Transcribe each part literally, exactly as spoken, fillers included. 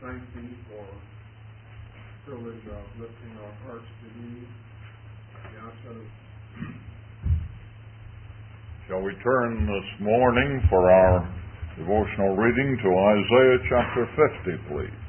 thank Thee for the privilege of lifting our hearts to Thee at the outset of. Shall we turn this morning for our devotional reading to Isaiah chapter fifty, please?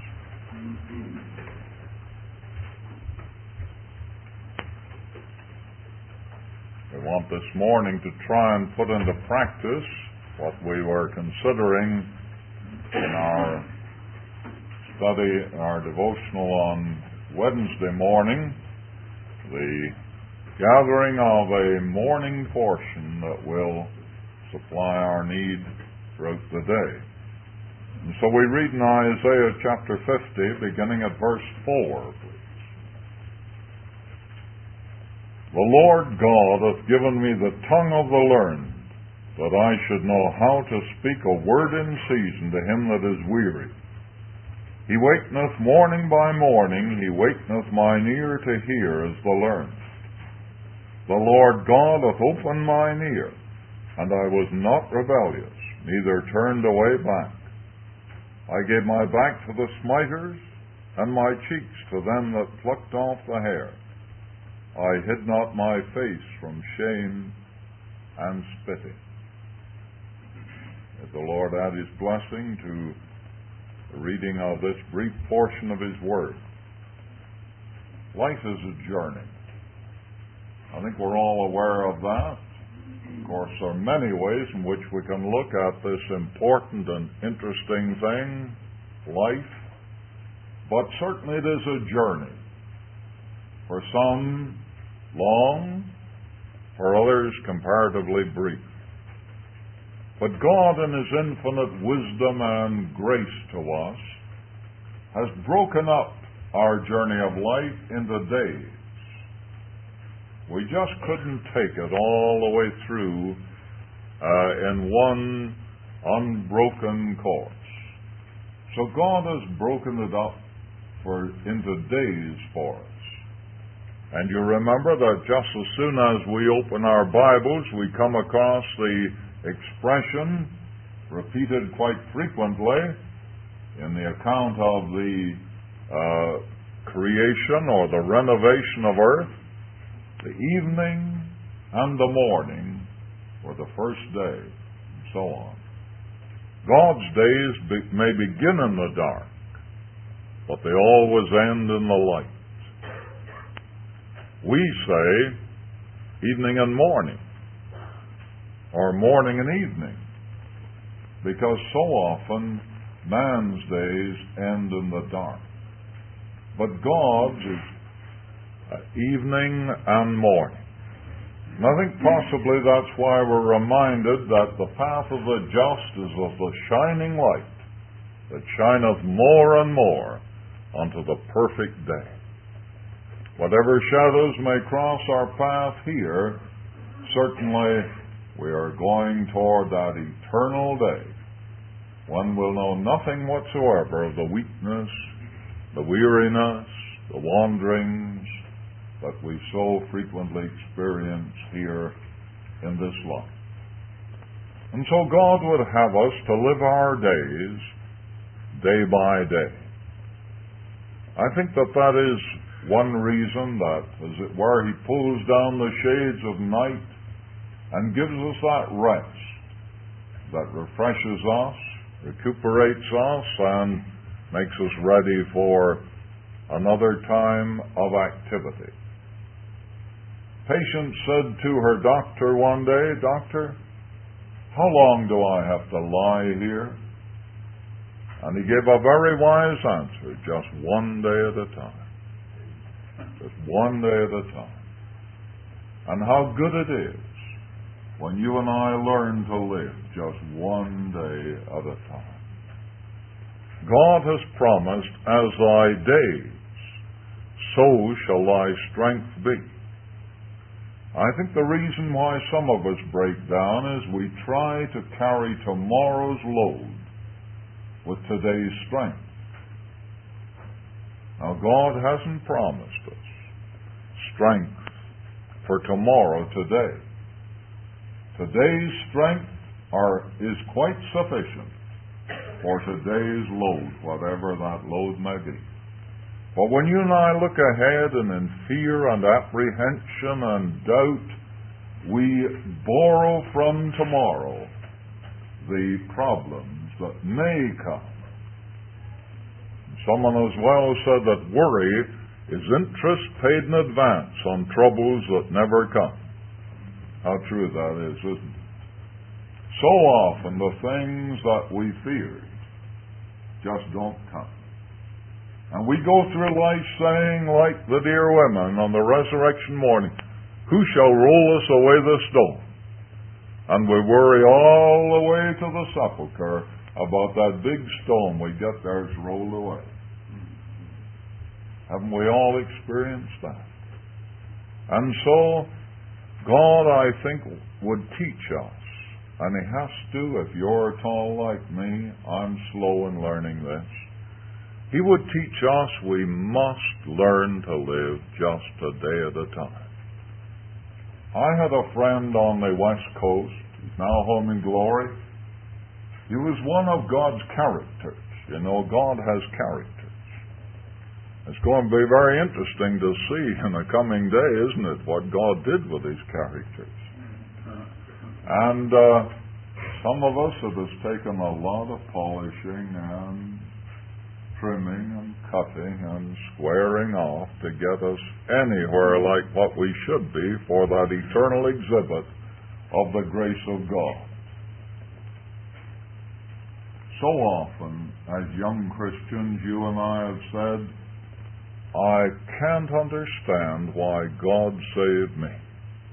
We want this morning to try and put into practice what we were considering in our study, our devotional on Wednesday morning, the gathering of a morning portion that will supply our need throughout the day. And so we read in Isaiah chapter fifty, beginning at verse four, please. The Lord God hath given me the tongue of the learned, that I should know how to speak a word in season to him that is weary. He wakeneth morning by morning, he wakeneth mine ear to hear as the learned. The Lord God hath opened mine ear, and I was not rebellious, neither turned away back. I gave my back to the smiters, and my cheeks to them that plucked off the hair. I hid not my face from shame and spitting. May the Lord add his blessing to the reading of this brief portion of his word. Life is a journey. I think we're all aware of that. Of course, there are many ways in which we can look at this important and interesting thing, life, but certainly it is a journey. For some, long, for others, comparatively brief. But God, in his infinite wisdom and grace to us, has broken up our journey of life into days. We just couldn't take it all the way through uh, in one unbroken course. So God has broken it up for into days for us. And you remember that just as soon as we open our Bibles, we come across the expression repeated quite frequently in the account of the uh, creation or the renovation of earth. The evening and the morning were the first day, and so on. God's days be- may begin in the dark, but they always end in the light. We say evening and morning, or morning and evening, because so often man's days end in the dark. But God's is uh, evening and morning. And I think possibly that's why we're reminded that the path of the just is of the shining light that shineth more and more unto the perfect day. Whatever shadows may cross our path here, certainly we are going toward that eternal day when we'll know nothing whatsoever of the weakness, the weariness, the wanderings that we so frequently experience here in this life. And so God would have us to live our days day by day. I think that that is one reason that, as it were, he pulls down the shades of night and gives us that rest that refreshes us, recuperates us, and makes us ready for another time of activity. Patient said to her doctor one day, "Doctor, how long do I have to lie here?" And he gave a very wise answer, just one day at a time. Just one day at a time. And how good it is when you and I learn to live just one day at a time. God has promised, "As thy days, so shall thy strength be." I think the reason why some of us break down is we try to carry tomorrow's load with today's strength. Now, God hasn't promised us strength for tomorrow today. Today's strength are, is quite sufficient for today's load, whatever that load may be. But when you and I look ahead and in fear and apprehension and doubt, we borrow from tomorrow the problems that may come. Someone as well said that worry is interest paid in advance on troubles that never come. How true that is, isn't it? So often the things that we feared just don't come. And we go through life saying, like the dear women on the resurrection morning, who shall roll us away the stone? And we worry all the way to the sepulchre about that big stone we get there is rolled away. Haven't we all experienced that? And so, God, I think, would teach us, and He has to. If you're at all like me, I'm slow in learning this. He would teach us we must learn to live just a day at a time. I had a friend on the West Coast, he's now home in glory. He was one of God's characters. You know, God has characters. It's going to be very interesting to see in the coming day, isn't it, what God did with His characters. And uh, some of us, it has taken a lot of polishing and trimming and cutting and squaring off to get us anywhere like what we should be for that eternal exhibit of the grace of God. So often, as young Christians, you and I have said, I can't understand why God saved me.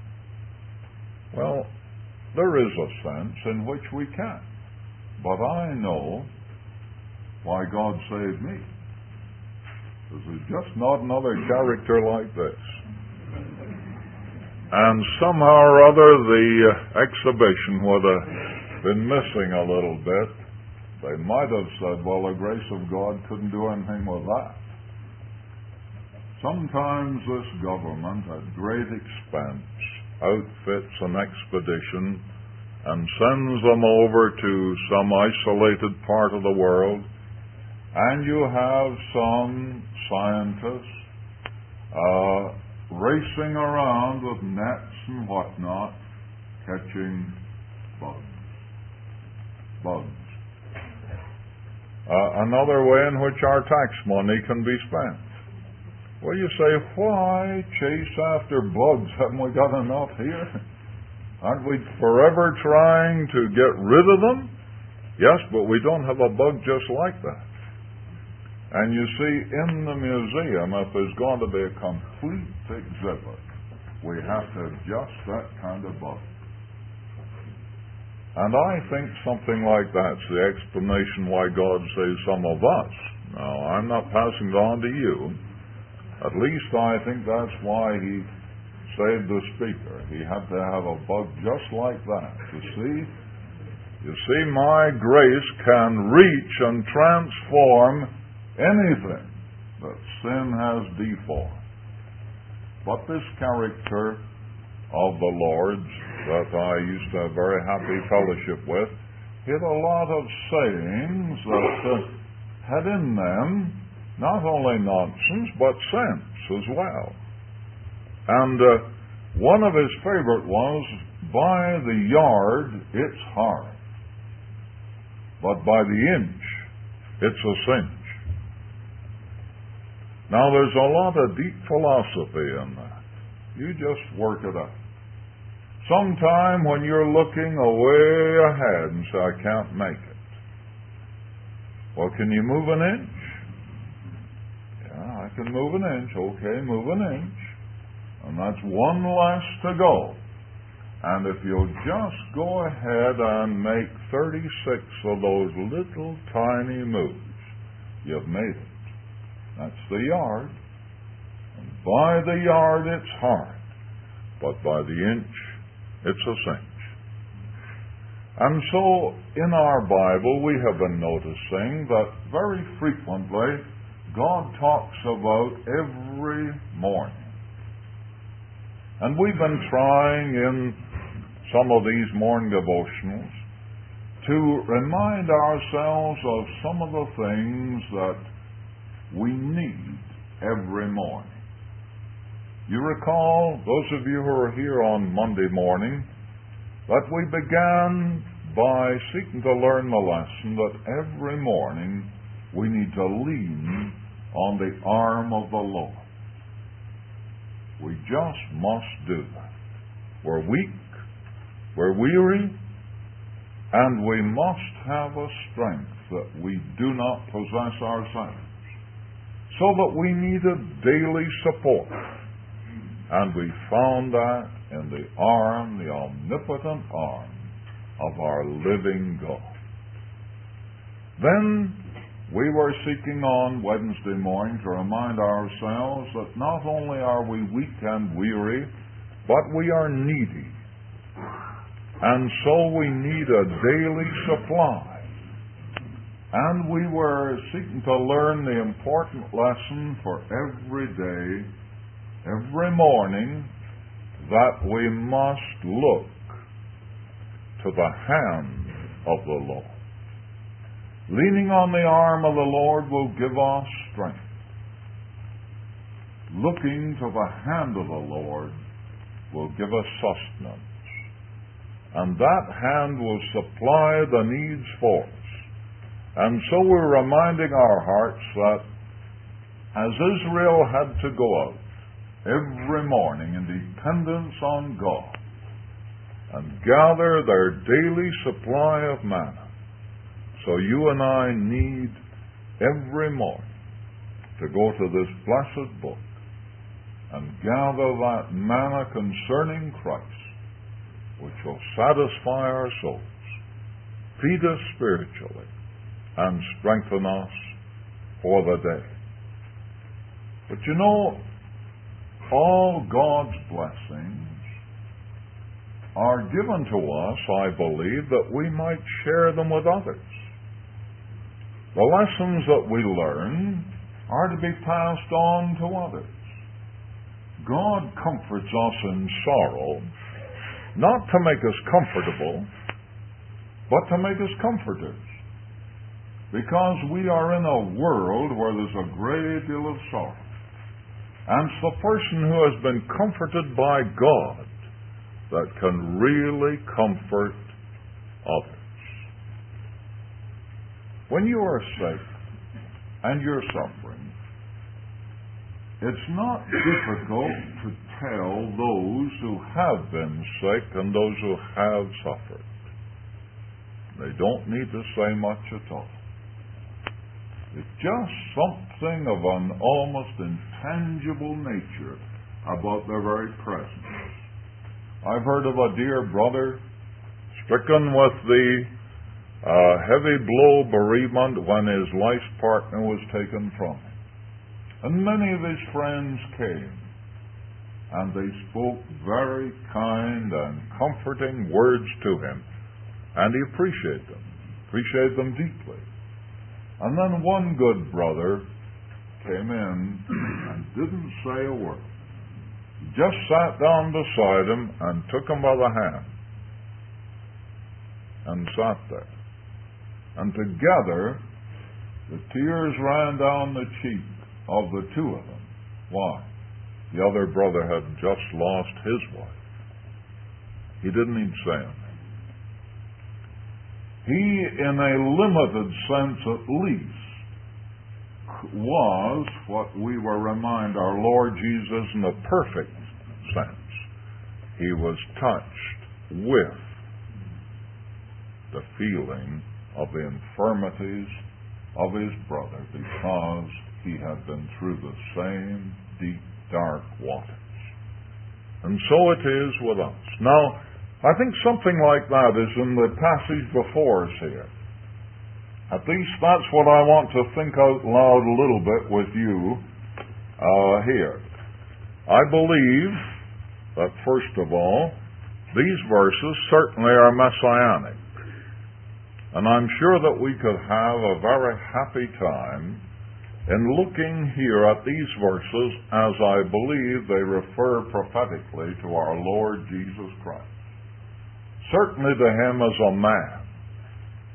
Well, there is a sense in which we can. But I know why God saved me. There's just not another character like this. And somehow or other the uh, exhibition would have been missing a little bit. They might have said, well, the grace of God couldn't do anything with that. Sometimes this government, at great expense, outfits an expedition and sends them over to some isolated part of the world, and you have some scientists uh, racing around with nets and whatnot, catching bugs. Bugs. Uh, another way in which our tax money can be spent. Well, you say, why chase after bugs? Haven't we got enough here? Aren't we forever trying to get rid of them? Yes, but we don't have a bug just like that. And you see, in the museum, if there's going to be a complete exhibit, we have to have just that kind of bug. And I think something like that's the explanation why God saves some of us. Now, I'm not passing it on to you. At least I think that's why He saved the speaker. He had to have a bug just like that. You see? You see, my grace can reach and transform anything that sin has deformed. But this character of the Lord's that I used to have very happy fellowship with, he had a lot of sayings that uh, had in them not only nonsense, but sense as well. And uh, one of his favorite was, by the yard, it's hard. But by the inch, it's a cinch. Now, there's a lot of deep philosophy in that. You just work it out. Sometime when you're looking away ahead and say, I can't make it. Well, can you move an inch? I can move an inch. Okay, move an inch. And that's one less to go. And if you'll just go ahead and make thirty-six of those little tiny moves, you've made it. That's the yard. And by the yard it's hard. But by the inch, it's a cinch. And so, in our Bible, we have been noticing that very frequently God talks about every morning. And we've been trying in some of these morning devotionals to remind ourselves of some of the things that we need every morning. You recall, those of you who are here on Monday morning, that we began by seeking to learn the lesson that every morning we need to lean on the arm of the Lord. We just must do that. We're weak, we're weary, and we must have a strength that we do not possess ourselves, so that we need a daily support. And we found that in the arm, the omnipotent arm of our living God. Then we were seeking on Wednesday morning to remind ourselves that not only are we weak and weary, but we are needy. And so we need a daily supply. And we were seeking to learn the important lesson for every day, every morning, that we must look to the hand of the Lord. Leaning on the arm of the Lord will give us strength. Looking to the hand of the Lord will give us sustenance. And that hand will supply the needs for us. And so we're reminding our hearts that as Israel had to go out every morning in dependence on God and gather their daily supply of manna, so you and I need every morning to go to this blessed book and gather that manna concerning Christ, which will satisfy our souls, feed us spiritually, and strengthen us for the day. But you know, all God's blessings are given to us, I believe, that we might share them with others. The lessons that we learn are to be passed on to others. God comforts us in sorrow, not to make us comfortable, but to make us comforters. Because we are in a world where there's a great deal of sorrow. And it's the person who has been comforted by God that can really comfort others. When you are sick and you're suffering, it's not difficult to tell those who have been sick and those who have suffered. They don't need to say much at all. It's just something of an almost intangible nature about their very presence. I've heard of a dear brother stricken with the uh, heavy blow bereavement when his life partner was taken from him. And many of his friends came, and they spoke very kind and comforting words to him, and he appreciated them, appreciated them deeply. And then one good brother came in and didn't say a word. He just sat down beside him and took him by the hand and sat there. And together, the tears ran down the cheek of the two of them. Why? The other brother had just lost his wife. He didn't even say anything. He, in a limited sense at least, was what we will remind our Lord Jesus in a perfect sense. He was touched with the feeling of the infirmities of his brother because he had been through the same deep, dark waters. And so it is with us. Now, I think something like that is in the passage before us here. At least that's what I want to think out loud a little bit with you uh, here. I believe that, first of all, these verses certainly are messianic. And I'm sure that we could have a very happy time in looking here at these verses as I believe they refer prophetically to our Lord Jesus Christ. Certainly to him as a man,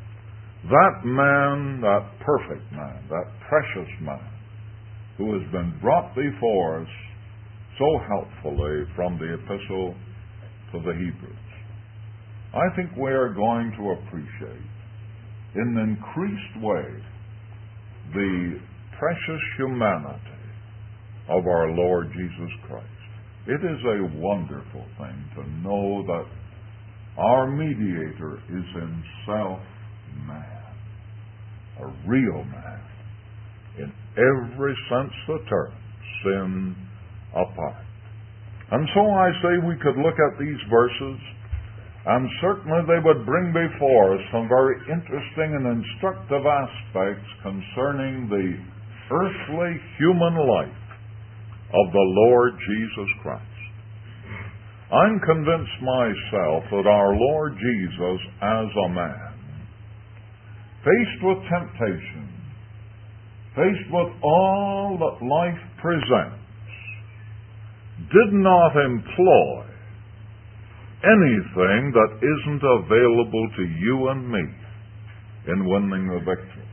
That man, that perfect man, that precious man, who has been brought before us so helpfully from the epistle to the Hebrews, I think we are going to appreciate in an increased way the precious humanity of our Lord Jesus Christ. It is a wonderful thing to know that our mediator is himself man, a real man, in every sense of the term, sin apart. And so I say we could look at these verses, and certainly they would bring before us some very interesting and instructive aspects concerning the earthly human life of the Lord Jesus Christ. I'm convinced myself that our Lord Jesus, as a man, faced with temptation, faced with all that life presents, did not employ anything that isn't available to you and me in winning the victory.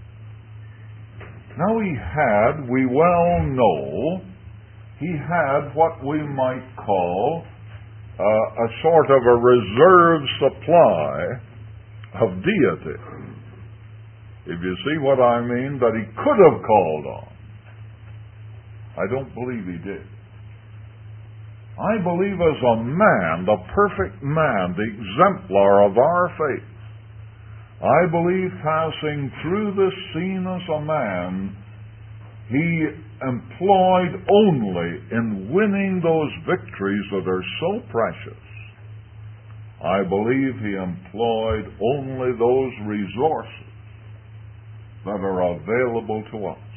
Now he had, we well know, he had what we might call uh, a sort of a reserve supply of deity. If you see what I mean, that he could have called on. I don't believe he did. I believe as a man, the perfect man, the exemplar of our faith, I believe passing through this scene as a man, he employed only in winning those victories that are so precious. I believe he employed only those resources that are available to us.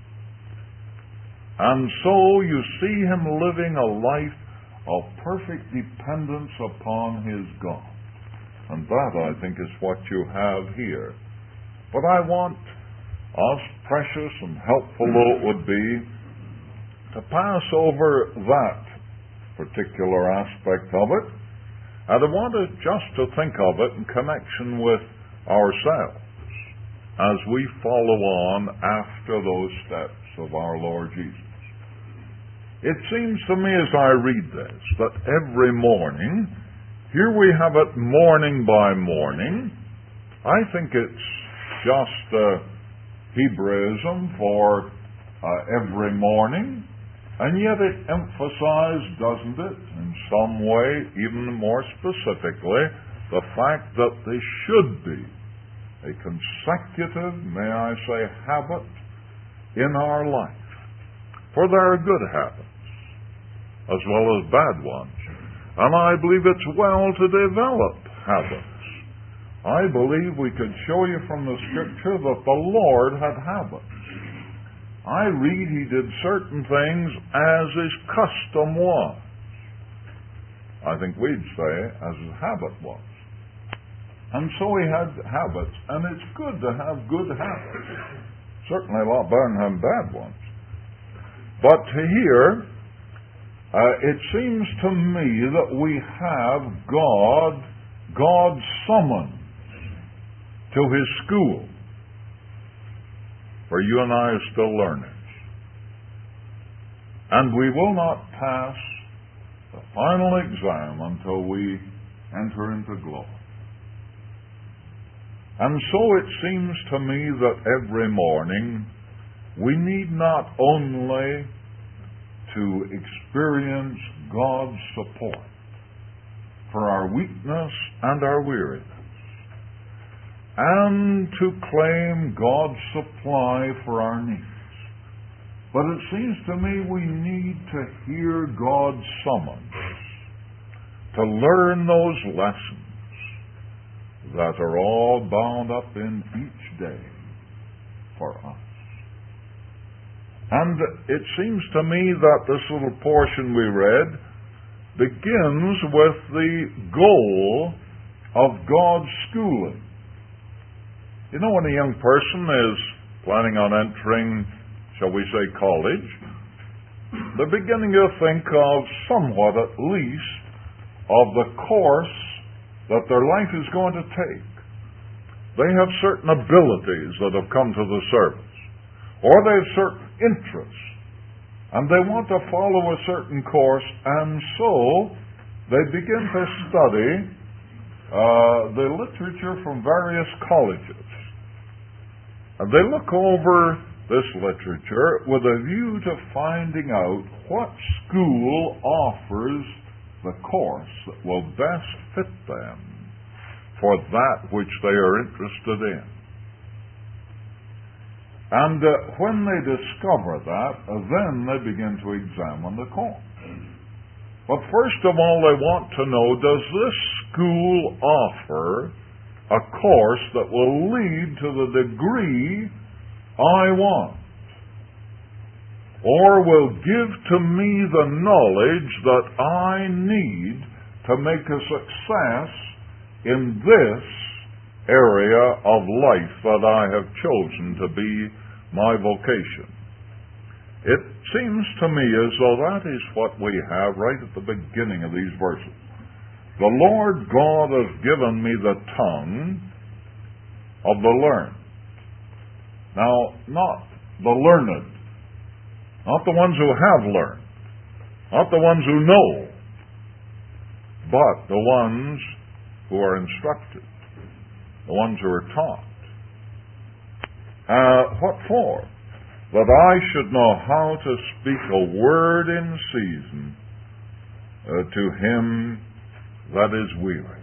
And so you see him living a life of perfect dependence upon his God. And that, I think, is what you have here. But I want us, precious and helpful though it would be, to pass over that particular aspect of it. And I want us just to think of it in connection with ourselves as we follow on after those steps of our Lord Jesus. It seems to me as I read this that every morning, here we have it morning by morning. I think it's just a Hebraism for uh, every morning, and yet it emphasizes, doesn't it, in some way, even more specifically, the fact that this should be a consecutive, may I say, habit in our life. For there are good habits as well as bad ones. And I believe it's well to develop habits. I believe we could show you from the Scripture that the Lord had habits. I read he did certain things as his custom was. I think we'd say as his habit was. And so he had habits, and it's good to have good habits. Certainly a lot better than having bad ones. But here, Uh, it seems to me that we have God, God's summons to his school, for you and I are still learners. And we will not pass the final exam until we enter into glory. And so it seems to me that every morning we need not only to experience God's support for our weakness and our weariness, and to claim God's supply for our needs. But it seems to me we need to hear God's summons to learn those lessons that are all bound up in each day for us. And it seems to me that this little portion we read begins with the goal of God's schooling. You know, when a young person is planning on entering, shall we say, college, they're beginning to think of somewhat at least of the course that their life is going to take. They have certain abilities that have come to the service, or they have certain interests, and they want to follow a certain course, and so they begin to study uh, the literature from various colleges. And they look over this literature with a view to finding out what school offers the course that will best fit them for that which they are interested in. And uh, when they discover that, uh, then they begin to examine the course. But first of all, they want to know, does this school offer a course that will lead to the degree I want, or will give to me the knowledge that I need to make a success in this area of life that I have chosen to be my vocation? It seems to me as though that is what we have right at the beginning of these verses. The Lord God has given me the tongue of the learned. Now, not the learned, not the ones who have learned, not the ones who know, but the ones who are instructed, the ones who are taught. Uh, what for? That I should know how to speak a word in season uh, to him that is weary.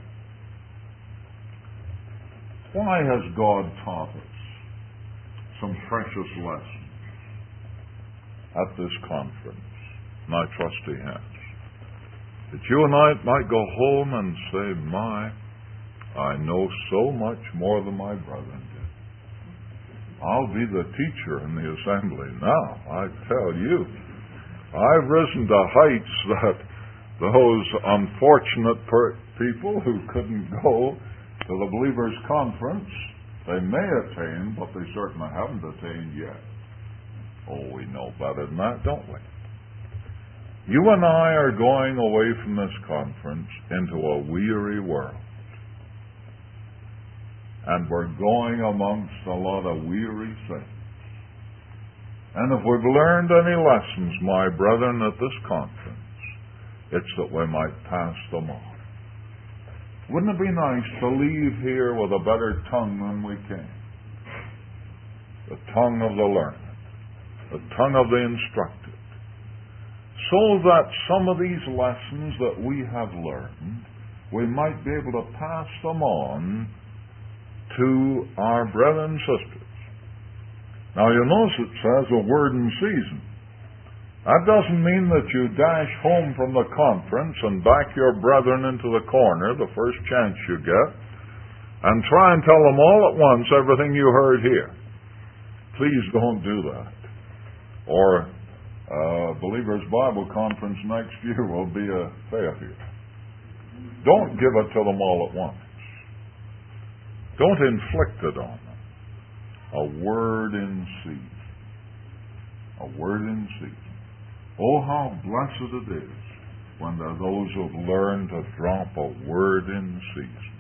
Why has God taught us some precious lessons at this conference? And I trust he has. That you and I might go home and say, my, I know so much more than my brethren did. I'll be the teacher in the assembly now, I tell you. I've risen to heights that those unfortunate per- people who couldn't go to the Believers' Conference, they may attain, but they certainly haven't attained yet. Oh, we know better than that, don't we? You and I are going away from this conference into a weary world. And we're going amongst a lot of weary saints. And if we've learned any lessons, my brethren, at this conference, it's that we might pass them on. Wouldn't it be nice to leave here with a better tongue than we came? The tongue of the learned, the tongue of the instructed, so that some of these lessons that we have learned, we might be able to pass them on to our brethren and sisters. Now you notice it says a word in season. That doesn't mean that you dash home from the conference and back your brethren into the corner the first chance you get and try and tell them all at once everything you heard here. Please don't do that. Or uh, Believers Bible Conference next year will be a failure. Don't give it to them all at once. Don't inflict it on them. A word in season. A word in season. Oh, how blessed it is when there are those who have learned to drop a word in season.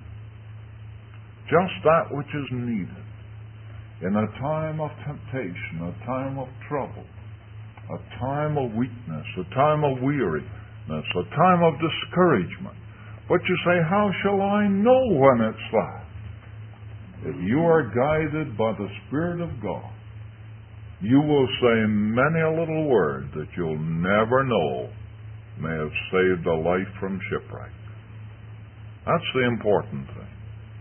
Just that which is needed in a time of temptation, a time of trouble, a time of weakness, a time of weariness, a time of discouragement. But you say, how shall I know when it's that? If you are guided by the Spirit of God, you will say many a little word that you'll never know may have saved a life from shipwreck. That's the important thing.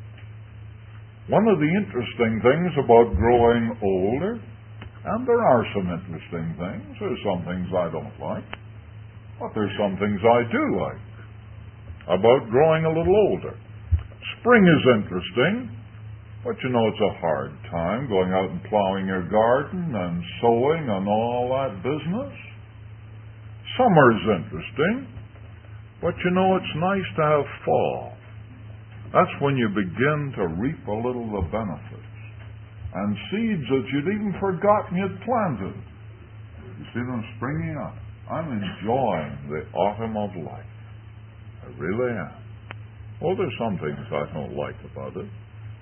One of the interesting things about growing older, and there are some interesting things, there's some things I don't like, but there's some things I do like about growing a little older. Spring is interesting. But you know, it's a hard time going out and plowing your garden and sowing and all that business. Summer's interesting, but you know, it's nice to have fall. That's when you begin to reap a little of the benefits. And seeds that you'd even forgotten you'd planted, you see them springing up. I'm enjoying the autumn of life. I really am. Oh, there's some things I don't like about it.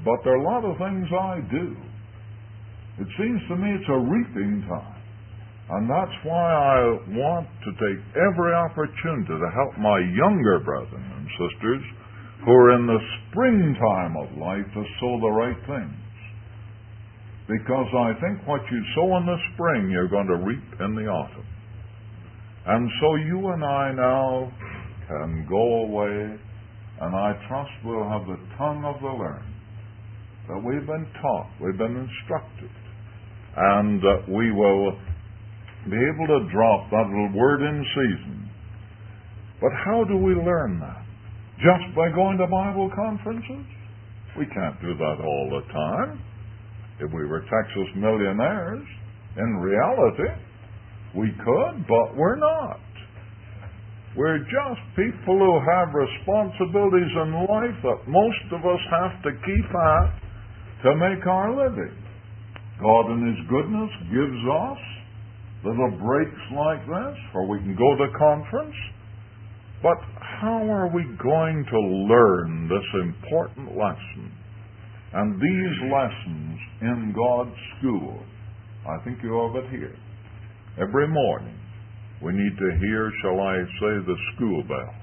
but there are a lot of things I do. It seems to me it's a reaping time. And that's why I want to take every opportunity to help my younger brethren and sisters who are in the springtime of life to sow the right things. Because I think what you sow in the spring, you're going to reap in the autumn. And so you and I now can go away, and I trust we'll have the tongue of the learned, that we've been taught, we've been instructed, and that we will be able to drop that little word in season. But how do we learn that? Just by going to Bible conferences? We can't do that all the time. If we were Texas millionaires, in reality, we could, but we're not. We're just people who have responsibilities in life that most of us have to keep at to make our living. God in His goodness gives us little breaks like this where we can go to conference. But how are we going to learn this important lesson? And these lessons in God's school, I think you have it here. Every morning we need to hear, shall I say, the school bell.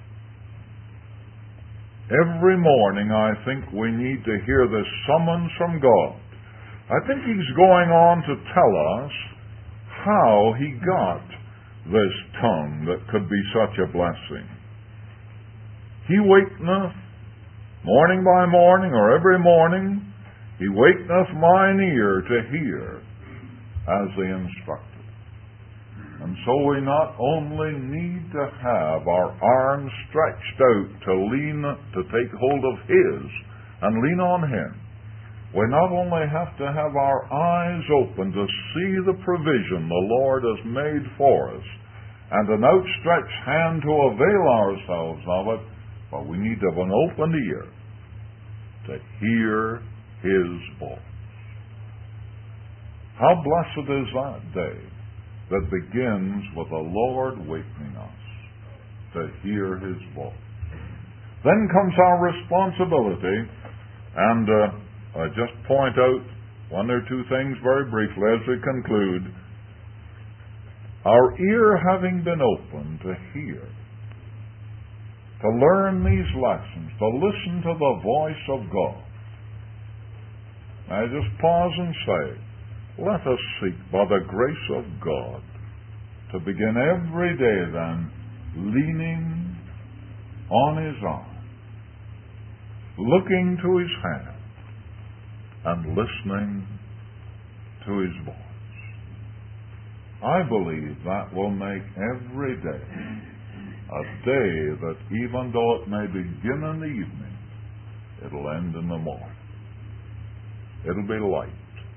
Every morning I think we need to hear this summons from God. I think He's going on to tell us how He got this tongue that could be such a blessing. He wakeneth morning by morning, or every morning, He wakeneth mine ear to hear as the instructed. And so we not only need to have our arms stretched out to lean, to take hold of His and lean on Him. We not only have to have our eyes open to see the provision the Lord has made for us, and an outstretched hand to avail ourselves of it, but we need to have an open ear to hear His voice. How blessed is that day that begins with the Lord wakening us to hear His voice. Then comes our responsibility, and uh, I just point out one or two things very briefly as we conclude. Our ear having been opened to hear, to learn these lessons, to listen to the voice of God. I just pause and say, let us seek by the grace of God to begin every day then leaning on His arm, looking to His hand, and listening to His voice. I believe that will make every day a day that even though it may begin in the evening, it'll end in the morning. It'll be light.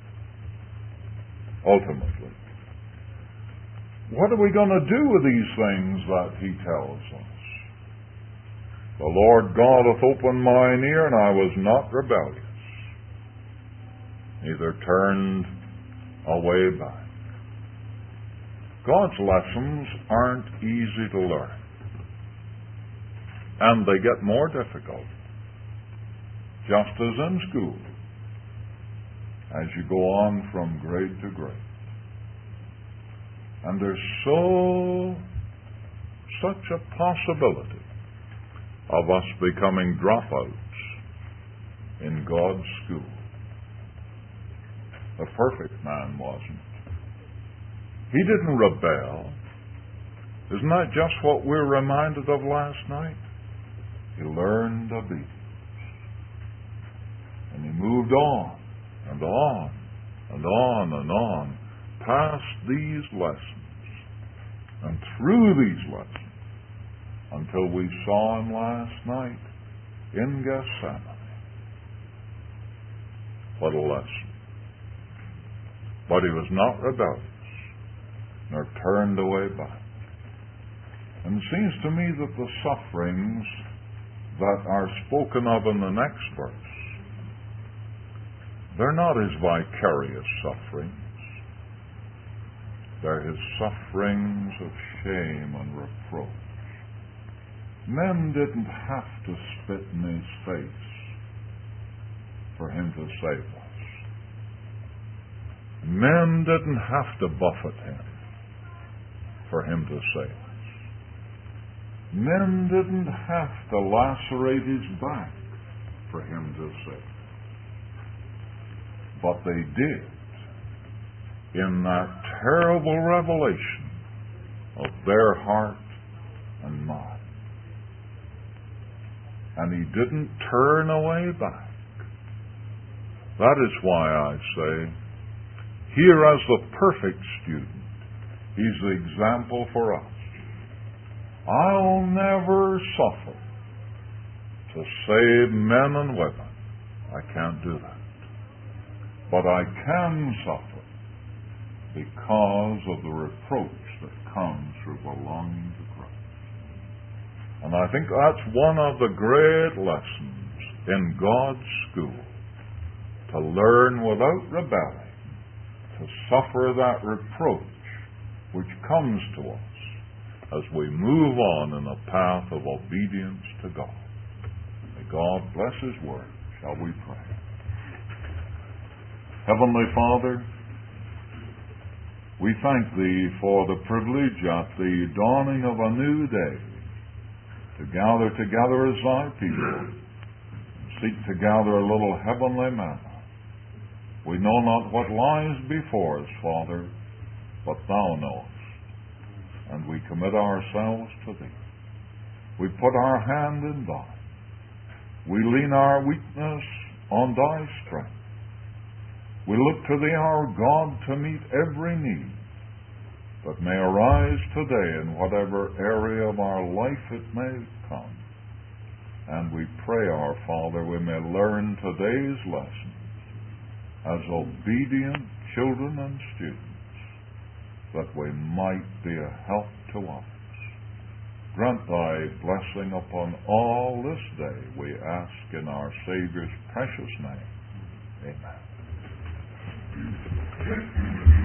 Ultimately, what are we going to do with these things that He tells us? The Lord God hath opened mine ear, and I was not rebellious, neither turned away back. God's lessons aren't easy to learn, and they get more difficult, just as in school, as you go on from grade to grade. And there's so, such a possibility of us becoming dropouts in God's school. The perfect man wasn't. He didn't rebel. Isn't that just what we're reminded of last night? He learned obedience. And he moved on and on and on and on past these lessons and through these lessons until we saw him last night in Gethsemane. What a lesson. But he was not rebellious nor turned away back. And it seems to me that the sufferings that are spoken of in the next verse, they're not his vicarious sufferings. They're his sufferings of shame and reproach. Men didn't have to spit in his face for him to save us. Men didn't have to buffet him for him to save us. Men didn't have to lacerate his back for him to save us. But they did in that terrible revelation of their heart and mind. And he didn't turn away back. That is why I say, here as the perfect student, he's the example for us. I'll never suffer to save men and women. I can't do that. But I can suffer because of the reproach that comes through belonging to Christ. And I think that's one of the great lessons in God's school, to learn without rebelling, to suffer that reproach which comes to us as we move on in a path of obedience to God. May God bless His word. Shall we pray? Heavenly Father, we thank Thee for the privilege at the dawning of a new day to gather together as Thy people and seek to gather a little heavenly manna. We know not what lies before us, Father, but Thou knowest, and we commit ourselves to Thee. We put our hand in Thine. We lean our weakness on Thy strength. We look to Thee, our God, to meet every need that may arise today in whatever area of our life it may come. And we pray, our Father, we may learn today's lesson as obedient children and students, that we might be a help to others. Grant Thy blessing upon all this day, we ask in our Savior's precious name. Amen.